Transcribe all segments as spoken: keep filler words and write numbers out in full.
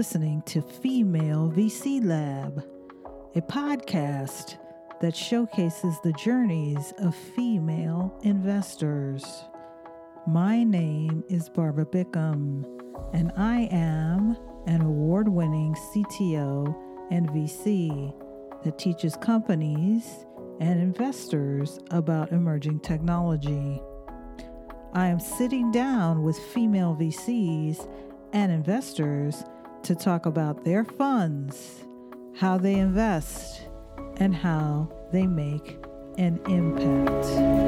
listening to Female V C Lab, a podcast that showcases the journeys of female investors. My name is Barbara Bickham, and I am an award-winning C T O and V C that teaches companies and investors about emerging technology. I am sitting down with female V Cs and investors to talk about their funds, how they invest, and how they make an impact.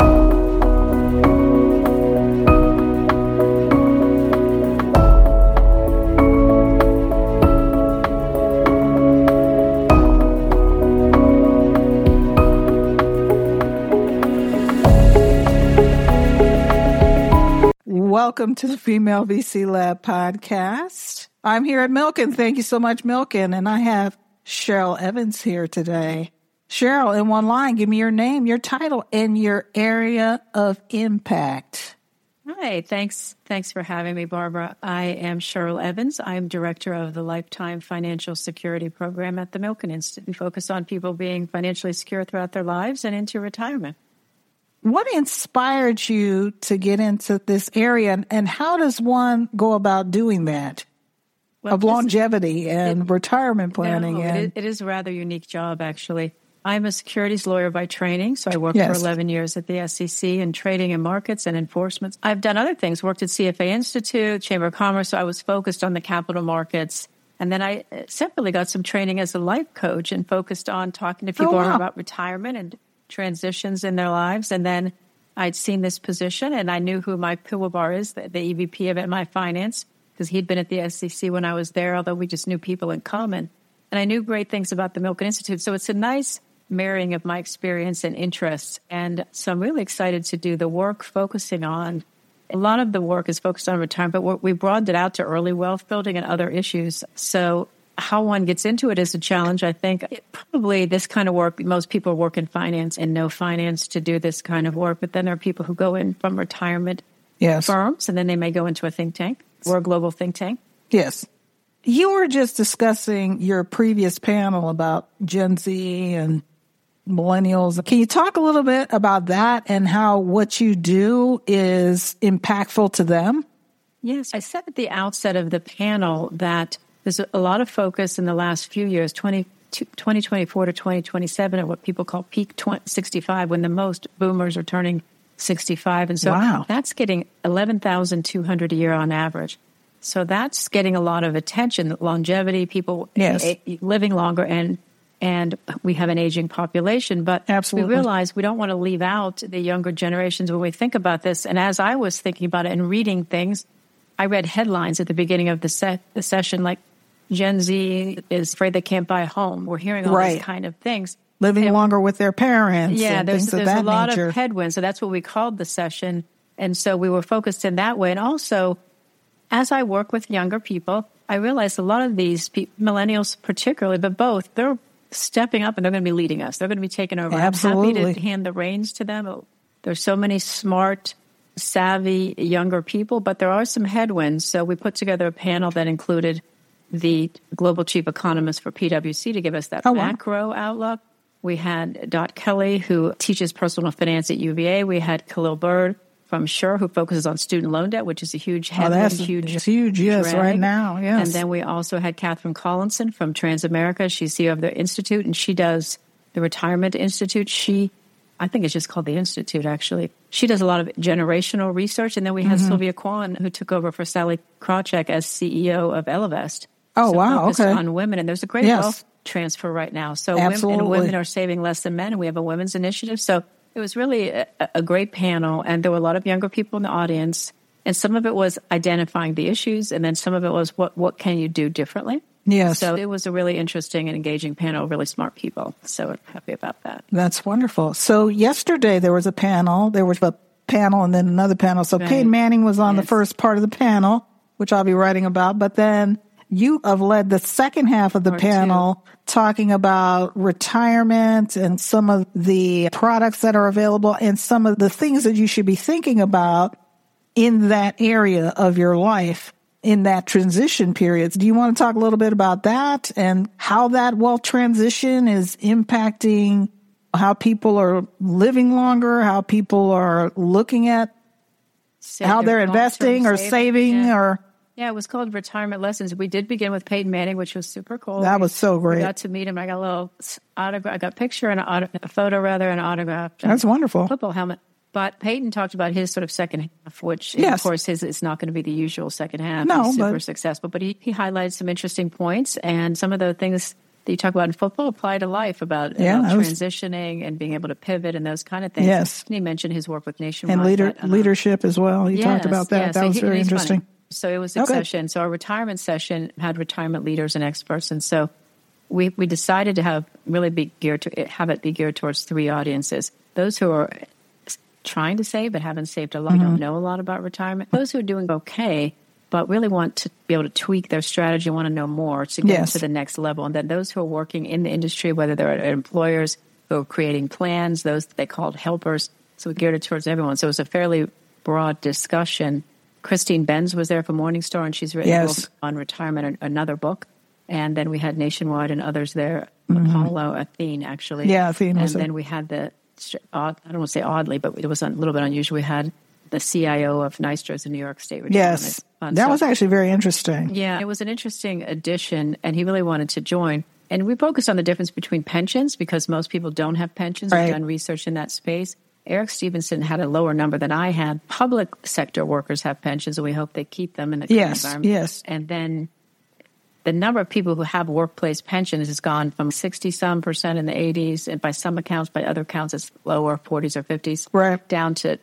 Welcome to the Female V C Lab podcast. I'm here at Milken. Thank you so much, Milken. And I have Cheryl Evans here today. Cheryl, in one line, give me your name, your title, and your area of impact. Hi, thanks. Thanks for having me, Barbara. I am Cheryl Evans. I'm director of the Lifetime Financial Security Program at the Milken Institute. We focus on people being financially secure throughout their lives and into retirement. What inspired you to get into this area, and how does one go about doing that? Well, of longevity and it, retirement planning. No, and it, it is a rather unique job, actually. I'm a securities lawyer by training, so I worked yes. for eleven years at the S E C in trading and markets and enforcement. I've done other things, worked at C F A Institute, Chamber of Commerce, so I was focused on the capital markets. And then I separately got some training as a life coach and focused on talking to people oh, wow. about retirement and transitions in their lives. And then I'd seen this position, and I knew who Mike Pilwar is, the, the E V P of M I Finance, because he'd been at the S E C when I was there, although we just knew people in common. And I knew great things about the Milken Institute. So it's a nice marrying of my experience and interests. And so I'm really excited to do the work focusing on, a lot of the work is focused on retirement, but we broadened it out to early wealth building and other issues. So how one gets into it is a challenge. I think it, probably this kind of work, most people work in finance and know finance to do this kind of work, but then there are people who go in from retirement yes. firms, and then they may go into a think tank or a global think tank. Yes. You were just discussing your previous panel about Gen Z and millennials. Can you talk a little bit about that and how what you do is impactful to them? Yes. I said at the outset of the panel that there's a lot of focus in the last few years, twenty twenty-four to twenty twenty-seven, at what people call peak sixty-five, when the most boomers are turning sixty-five. And so wow. that's getting eleven thousand two hundred a year on average. So that's getting a lot of attention, longevity, people yes. a, living longer, and and we have an aging population. But Absolutely. we realize we don't want to leave out the younger generations when we think about this. And as I was thinking about it and reading things, I read headlines at the beginning of the, se- the session like, Gen Z is afraid they can't buy a home. We're hearing all right. these kind of things. Living and, longer with their parents yeah, and there's, things there's of that a lot nature. of headwinds. So that's what we called the session. And so we were focused in that way. And also, as I work with younger people, I realize a lot of these pe- millennials particularly, but both, they're stepping up and they're going to be leading us. They're going to be taking over. Absolutely. I'm happy to hand the reins to them. There's so many smart, savvy younger people, but there are some headwinds. So we put together a panel that included the global chief economist for P W C to give us that oh, macro wow. outlook. We had Dot Kelly, who teaches personal finance at U V A. We had Khalil Bird from Sure, who focuses on student loan debt, which is a huge headwind. Oh, that's huge, huge, yes, drag. right now, yes. And then we also had Catherine Collinson from Transamerica. She's C E O of the Institute, and she does the Retirement Institute. She, I think it's just called the Institute, actually. She does a lot of generational research. And then we had mm-hmm. Sylvia Kwan, who took over for Sally Krawcheck as C E O of Ellevest. Oh, so wow, okay. on women. And there's a great yes. wealth transfer right now. So Absolutely. women, and women are saving less than men, and we have a women's initiative. So it was really a, a great panel, and there were a lot of younger people in the audience. And some of it was identifying the issues, and then some of it was what, what can you do differently? Yes. So it was a really interesting and engaging panel, really smart people. So I'm happy about that. That's wonderful. So yesterday there was a panel. There was a panel and then another panel. So right. Peyton Manning was on yes. the first part of the panel, which I'll be writing about. But then you have led the second half of the part panel two. Talking about retirement and some of the products that are available and some of the things that you should be thinking about in that area of your life. in that transition period. Do you want to talk a little bit about that and how that wealth transition is impacting how people are living longer, how people are looking at Save how they're investing or saving, saving yeah. or... Yeah, it was called Retirement Lessons. We did begin with Peyton Manning, which was super cool. That was so great. We got to meet him. I got a little autograph. I got a picture and an auto, a photo, rather, and an autograph. That's wonderful. Football helmet. But Peyton talked about his sort of second half, which, yes. of course, his is not going to be the usual second half. No, He's super but... successful. But he, he highlighted some interesting points, and some of the things that you talk about in football apply to life about, yeah, about was... transitioning and being able to pivot and those kind of things. Yes. And he mentioned his work with Nationwide. And leader, but, um, leadership as well. He yes, talked about that. Yes. That so was he, very interesting. Funny. So it was okay. succession. So our retirement session had retirement leaders and experts. And so we, we decided to have really be geared to have it be geared towards three audiences. Those who are trying to save but haven't saved a lot, mm-hmm. don't know a lot about retirement. Those who are doing okay but really want to be able to tweak their strategy, want to know more to get yes. to the next level. And then those who are working in the industry, whether they're employers who are creating plans, those that they called helpers. So we geared it towards everyone. So it was a fairly broad discussion. Christine Benz was there from Morningstar, and she's written yes. a book on retirement, another book. And then we had Nationwide and others there, mm-hmm. Apollo, Athene, actually. Yeah, Athene. And then we had the, odd, I don't want to say oddly, but it was a little bit unusual. We had the C I O of Nystra, the New York State Retirement Yes, Fund. that so, was actually very interesting. Yeah, it was an interesting addition, and he really wanted to join. And we focused on the difference between pensions, because most people don't have pensions. Right. We've done research in that space. Eric Stevenson had a lower number than I had. Public sector workers have pensions, and we hope they keep them in the current yes, environment. Yes, And then the number of people who have workplace pensions has gone from sixty-some percent in the eighties, and by some accounts, by other accounts, it's lower, forties or fifties, right. down to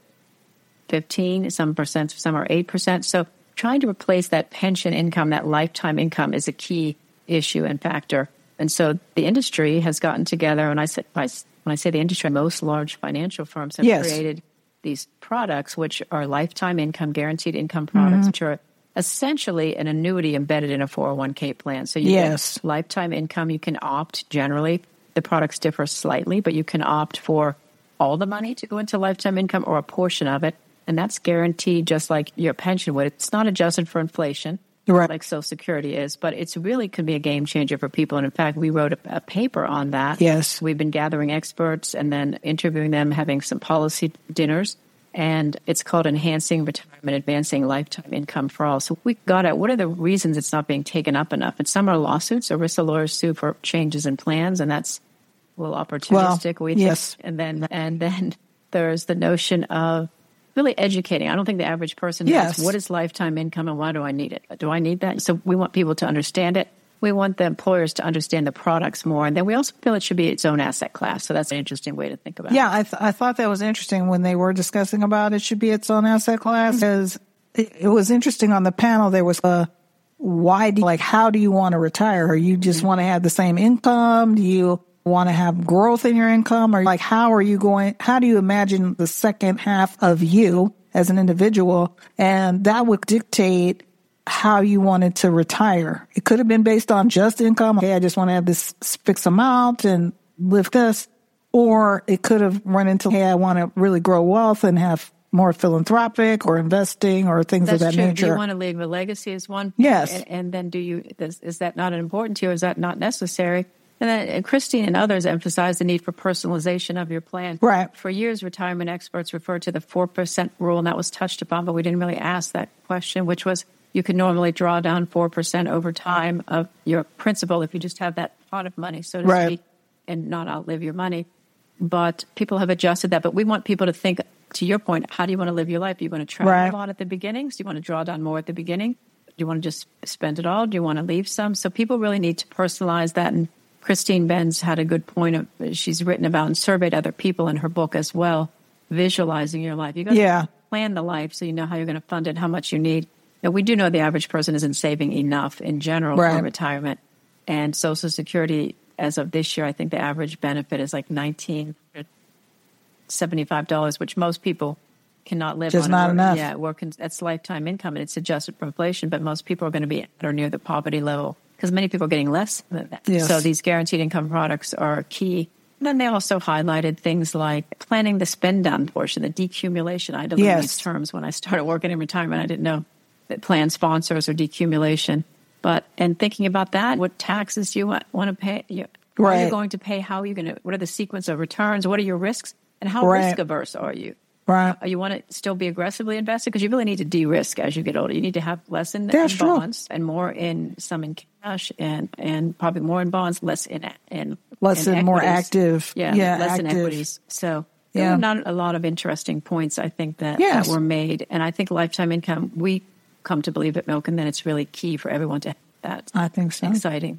fifteen, some percent, some are eight percent. So trying to replace that pension income, that lifetime income, is a key issue and factor. And so the industry has gotten together, and I said, when I say the industry, most large financial firms have yes. created these products, which are lifetime income, guaranteed income products, mm-hmm. which are essentially an annuity embedded in a four oh one k plan. So you yes. get lifetime income. You can opt generally. The products differ slightly, but you can opt for all the money to go into lifetime income or a portion of it. And that's guaranteed just like your pension would. It's not adjusted for inflation, right. like Social Security is, but it's really could be a game changer for people. And in fact, we wrote a, a paper on that. Yes. We've been gathering experts and then interviewing them, having some policy dinners. And it's called Enhancing Retirement, Advancing Lifetime Income for All. So we got at what are the reasons it's not being taken up enough? And some are lawsuits. ERISA lawyers sue for changes in plans, and that's a little opportunistic. Well, we yes. think. And then, and then there's the notion of really educating. I don't think the average person knows yes. what is lifetime income and why do I need it? Do I need that? So we want people to understand it. We want the employers to understand the products more. And then we also feel it should be its own asset class. So that's an interesting way to think about yeah, it. Yeah, I, th- I thought that was interesting when they were discussing about it should be its own asset class. Because it, it was interesting on the panel, there was a, why do, like, how do you want to retire? Or you just mm-hmm. want to have the same income? Do you want to have growth in your income? Or like, how are you going, how do you imagine the second half of you as an individual? And that would dictate how you wanted to retire. It could have been based on just income. Okay, I just want to have this fixed amount and live this. Or it could have run into, hey, I want to really grow wealth and have more philanthropic or investing or things That's of that true. nature. Do you want to leave a legacy as one? Yes. And, and then do you, is, is that not important to you? Is that not necessary? And then and Christine and others emphasize the need for personalization of your plan. Right. For years, retirement experts referred to the four percent rule, and that was touched upon, but we didn't really ask that question, which was you can normally draw down four percent over time of your principal if you just have that pot of money, so to right. speak, and not outlive your money. But people have adjusted that. But we want people to think, to your point, how do you want to live your life? Do you want to travel right. a lot at the beginning? Do you want to draw down more at the beginning? Do you want to just spend it all? Do you want to leave some? So people really need to personalize that. And Christine Benz had a good point of, she's written about and surveyed other people in her book as well, visualizing your life. You got yeah. to plan the life so you know how you're going to fund it, how much you need. Now, we do know the average person isn't saving enough in general right. for retirement. And Social Security, as of this year, I think the average benefit is like one thousand nine hundred seventy-five dollars, which most people cannot live Just on. Just not work, enough. Yeah, work, that's lifetime income, and it's adjusted for inflation, but most people are going to be at or near the poverty level because many people are getting less than that. Yes. So these guaranteed income products are key. And then they also highlighted things like planning the spend down portion, the decumulation. I didn't know yes. these terms when I started working in retirement. I didn't know plan sponsors or decumulation. But, and thinking about that, what taxes do you want, want to pay? You, right. Are you going to pay? How are you going to, what are the sequence of returns? What are your risks? And how right. risk averse are you? Right. Uh, you want to still be aggressively invested? Because you really need to de-risk as you get older. You need to have less in, in bonds and more in some in cash and, and probably more in bonds, less in, in less in in more equities. active. Yeah, yeah less active. in equities. So there yeah. were not a lot of interesting points, I think, that, yes. that were made. And I think lifetime income, we come to believe at Milken that it's really key for everyone to have that. I think so. Exciting.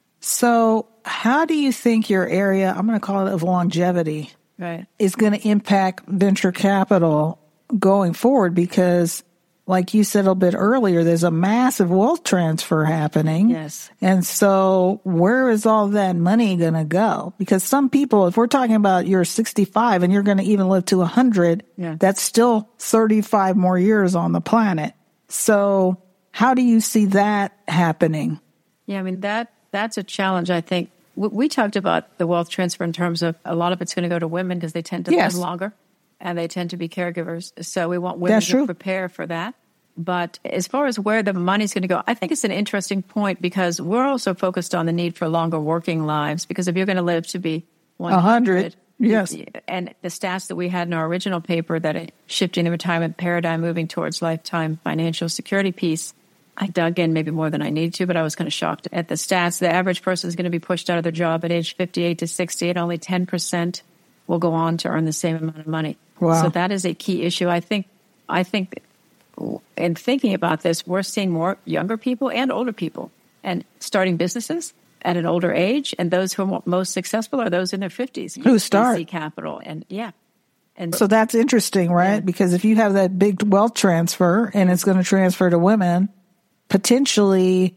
So how do you think your area, I'm going to call it of longevity, right. is going to impact venture capital going forward? Because like you said a little bit earlier, there's a massive wealth transfer happening. Yes. And so where is all that money going to go? Because some people, if we're talking about you're sixty-five and you're going to even live to one hundred, yeah. that's still thirty-five more years on the planet. So how do you see that happening? Yeah, I mean, that that's a challenge, I think. We, we talked about the wealth transfer in terms of a lot of it's going to go to women because they tend to yes. live longer and they tend to be caregivers. So we want women that's to true. prepare for that. But as far as where the money's going to go, I think it's an interesting point because we're also focused on the need for longer working lives. Because if you're going to live to be one hundred, yes. And the stats that we had in our original paper that it, shifting the retirement paradigm, moving towards lifetime financial security piece, I dug in maybe more than I needed to, but I was kind of shocked at the stats. The average person is going to be pushed out of their job at age fifty-eight to sixty-eight. Only ten percent will go on to earn the same amount of money. Wow. So that is a key issue. I think, I think in thinking about this, we're seeing more younger people and older people and starting businesses at an older age. And those who are most successful are those in their fifties. Who start. V C capital. And yeah. And so that's interesting, right? Yeah. Because if you have that big wealth transfer and it's going to transfer to women, potentially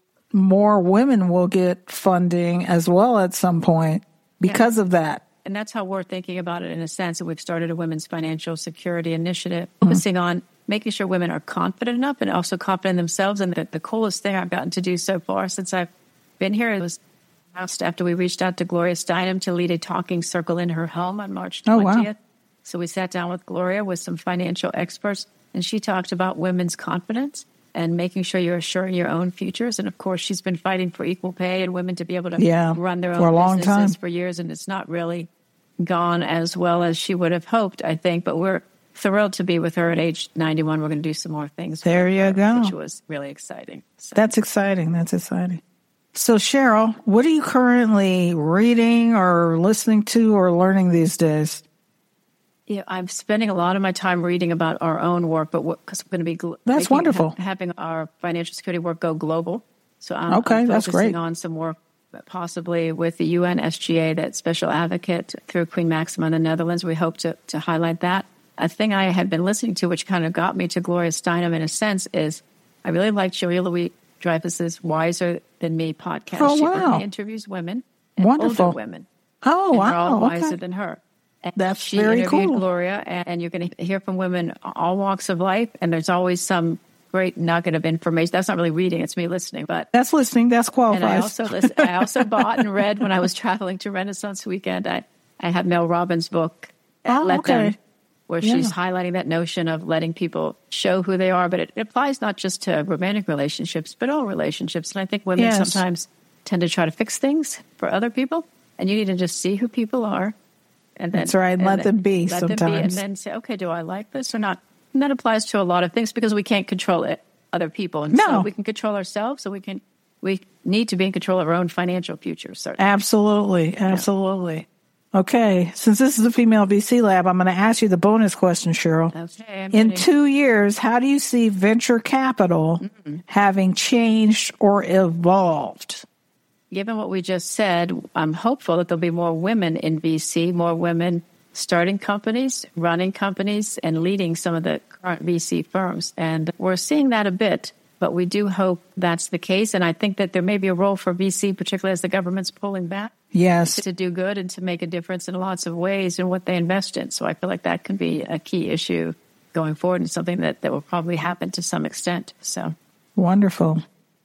more women will get funding as well at some point because yeah. of that. And that's how we're thinking about it in a sense. That we've started a women's financial security initiative focusing mm-hmm. on making sure women are confident enough and also confident in themselves. And the, the coolest thing I've gotten to do so far since I've been here was after we reached out to Gloria Steinem to lead a talking circle in her home on March twentieth. Oh, wow. So we sat down with Gloria with some financial experts, and she talked about women's confidence and making sure you're assuring your own futures. And of course, she's been fighting for equal pay and women to be able to yeah, run their own for a long businesses time. for years. And it's not really gone as well as she would have hoped, I think. But we're thrilled to be with her at age ninety-one. We're going to do some more things. There you her, go. Which was really exciting. So. That's exciting. That's exciting. So, Cheryl, what are you currently reading or listening to or learning these days? Yeah, I'm spending a lot of my time reading about our own work, but because we're going to be gl- that's making, wonderful. Ha- having our financial security work go global. So I'm, okay, I'm that's focusing great. on some work possibly with the U N S G A, that special advocate through Queen Maxima in the Netherlands. We hope to, to highlight that. A thing I had been listening to, which kind of got me to Gloria Steinem in a sense, is I really liked Julia Louis-Dreyfus's Wiser Than Me podcast. Oh, she wow. interviews women and Wonderful. older women. Oh, and wow. they're all wiser okay. than her. And That's she very interviewed cool. Gloria, and, and you're going to hear from women all walks of life, and there's always some great nugget of information. That's not really reading; it's me listening. But that's listening. That's qualified. And I also listen, I also bought and read when I was traveling to Renaissance Weekend. I, I have Mel Robbins' book, oh, Let okay. Them, where yeah. she's highlighting that notion of letting people show who they are. But it, it applies not just to romantic relationships, but all relationships. And I think women yes. sometimes tend to try to fix things for other people, and you need to just see who people are. And then, That's right. And, and let them be let sometimes. Them be, and then say, okay, do I like this or not? And that applies to a lot of things because we can't control it, other people. And no. so we can control ourselves, so we can we need to be in control of our own financial future, certainly. Absolutely. Absolutely. Yeah. Okay. Since this is a female V C lab, I'm going to ask you the bonus question, Cheryl. Okay. I'm in ready. two years, how do you see venture capital mm-hmm. having changed or evolved? Given what we just said, I'm hopeful that there'll be more women in V C, more women starting companies, running companies, and leading some of the current V C firms. And we're seeing that a bit, but we do hope that's the case. And I think that there may be a role for V C, particularly as the government's pulling back. Yes. To do good and to make a difference in lots of ways in what they invest in. So I feel like that can be a key issue going forward and something that, that will probably happen to some extent. So wonderful.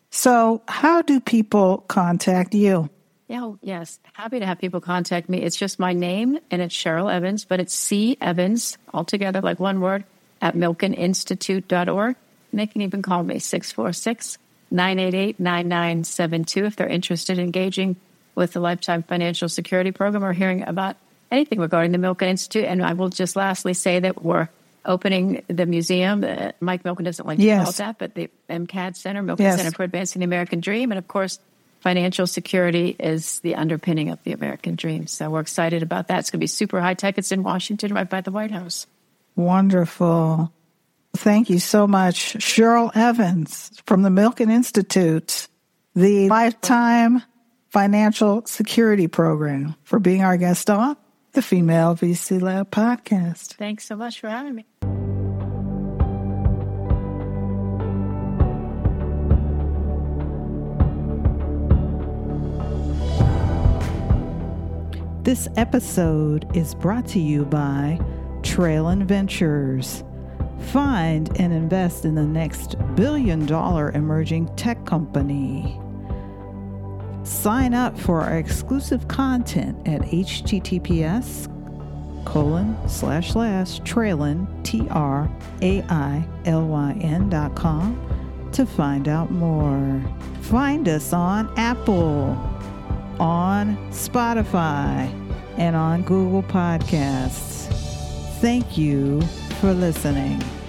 So how do people contact you? Yeah, yes. Happy to have people contact me. It's just my name, and it's Cheryl Evans, but it's C. Evans, altogether, like one word, at milken institute dot org. And they can even call me, six four six, nine eight eight, nine nine seven two, if they're interested in engaging with the Lifetime Financial Security Program or hearing about anything regarding the Milken Institute. And I will just lastly say that we're opening the museum. Uh, Mike Milken doesn't like to yes. call it that, but the M C A D Center, Milken yes. Center for Advancing the American Dream. And of course, financial security is the underpinning of the American dream. So we're excited about that. It's going to be super high tech. It's in Washington, right by the White House. Wonderful. Thank you so much, Cheryl Evans from the Milken Institute, the Lifetime Financial Security Program, for being our guest on the Female V C Lab podcast. Thanks so much for having me. This episode is brought to you by Trailyn Ventures. Find and invest in the next billion-dollar emerging tech company. Sign up for our exclusive content at https colon slash slash trailyn, T R A I L Y N dot com to find out more. Find us on Apple, on Spotify, and on Google Podcasts. Thank you for listening.